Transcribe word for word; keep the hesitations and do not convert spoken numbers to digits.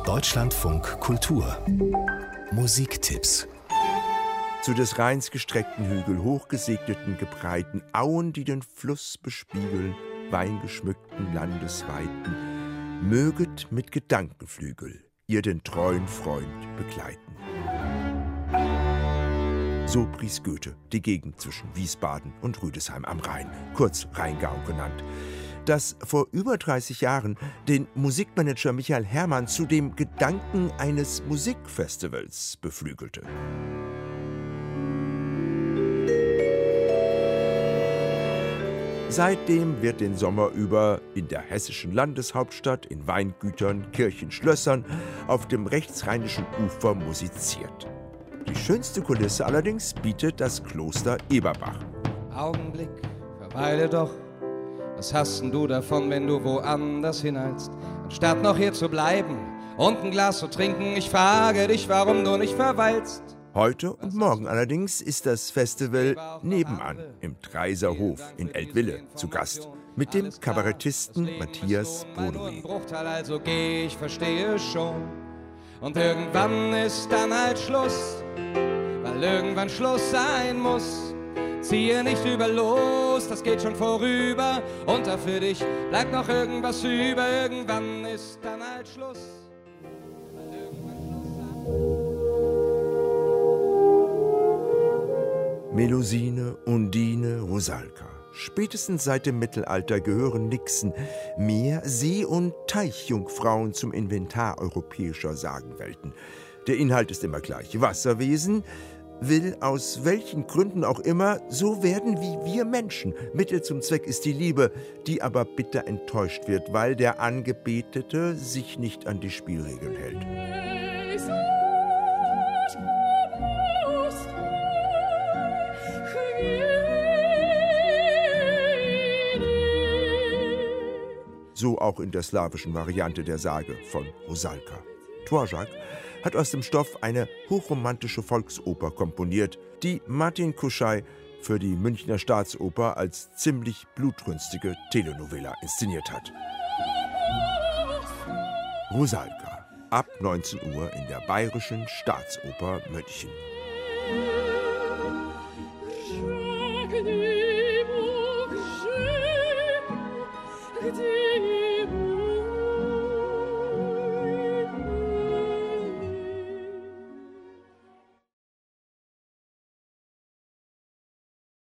Deutschlandfunk Kultur Musiktipps. Zu des Rheins gestreckten Hügel, hochgesegneten, gebreiten Auen, die den Fluss bespiegeln, weingeschmückten Landesweiten, möget mit Gedankenflügel ihr den treuen Freund begleiten. So pries Goethe die Gegend zwischen Wiesbaden und Rüdesheim am Rhein, kurz Rheingau genannt, das vor über dreißig Jahren den Musikmanager Michael Herrmann zu dem Gedanken eines Musikfestivals beflügelte. Seitdem wird den Sommer über in der hessischen Landeshauptstadt, in Weingütern, Kirchen, Schlössern, auf dem rechtsrheinischen Ufer musiziert. Die schönste Kulisse allerdings bietet das Kloster Eberbach. Augenblick, verweile doch. Was hast denn du davon, wenn du woanders hineilst, anstatt noch hier zu bleiben und ein Glas zu trinken? Ich frage dich, warum du nicht verweilst. Heute und morgen allerdings ist das Festival nebenan im Dreiser Hof in Eltville zu Gast mit dem Kabarettisten Matthias Brodewey. Also geh, ich verstehe schon. Und irgendwann ist dann halt Schluss, weil irgendwann Schluss sein muss. Ziehe nicht über los, das geht schon vorüber. Und da für dich bleibt noch irgendwas über. Irgendwann ist dann halt Schluss, weil irgendwann Schluss sein muss. Melusine, Undine, Rusalka. Spätestens seit dem Mittelalter gehören Nixen, Meer-, See- und Teichjungfrauen zum Inventar europäischer Sagenwelten. Der Inhalt ist immer gleich. Wasserwesen will aus welchen Gründen auch immer so werden wie wir Menschen. Mittel zum Zweck ist die Liebe, die aber bitter enttäuscht wird, weil der Angebetete sich nicht an die Spielregeln hält. So auch in der slawischen Variante der Sage von Rusalka. Dvořák hat aus dem Stoff eine hochromantische Volksoper komponiert, die Martin Kuschaj für die Münchner Staatsoper als ziemlich blutrünstige Telenovela inszeniert hat. Rusalka, ab neunzehn Uhr in der Bayerischen Staatsoper München.